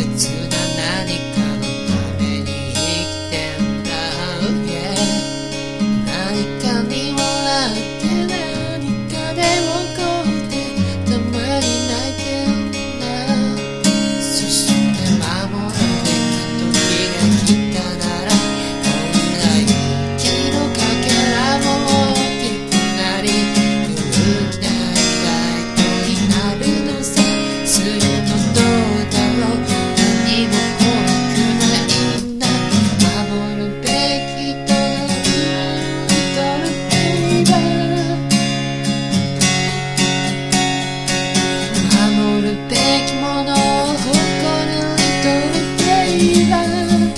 切な何かのために生きてんだ、yeah、 何かに笑って何かで怒ってたまに泣いてるんだ。そして守るべき時が来たなら、こんな勇気のかけらも大きくなり、勇気ないバイトになるのさ。するとどうだろう、何も怖くないんだ。守るべきとリトルベイバー、守るべきものを誇るリトルベイバー、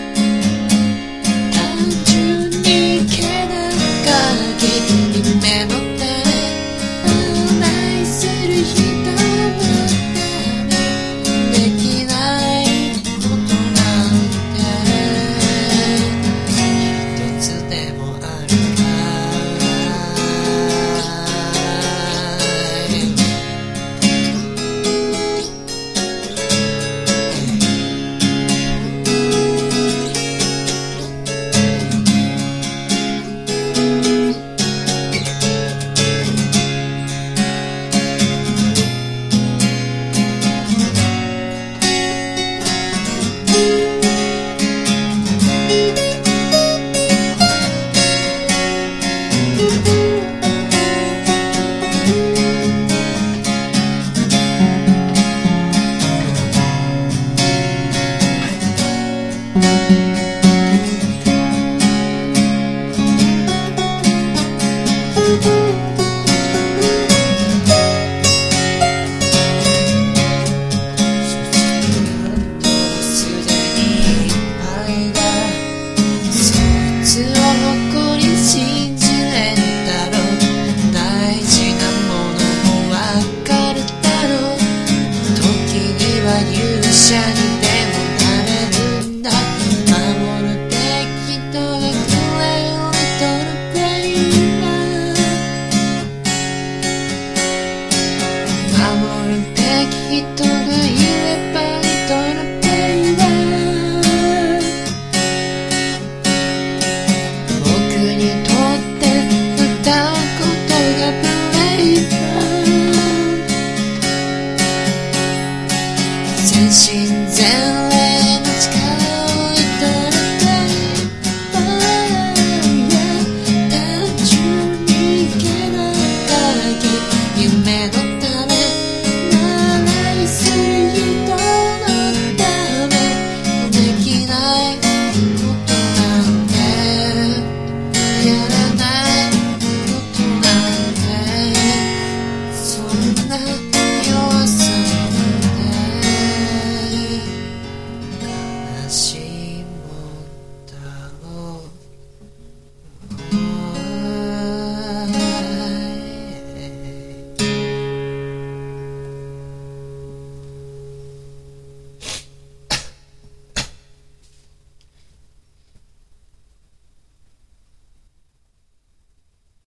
単純にけな限り夢の種、愛する人のできないことなんて一つでもあるかい。勇者にでもなれるんだ。守るべき人がくれるリトルベイバー、守るべき人がいればリトルベイバー、僕にとって歌うことがブレイバー、全身全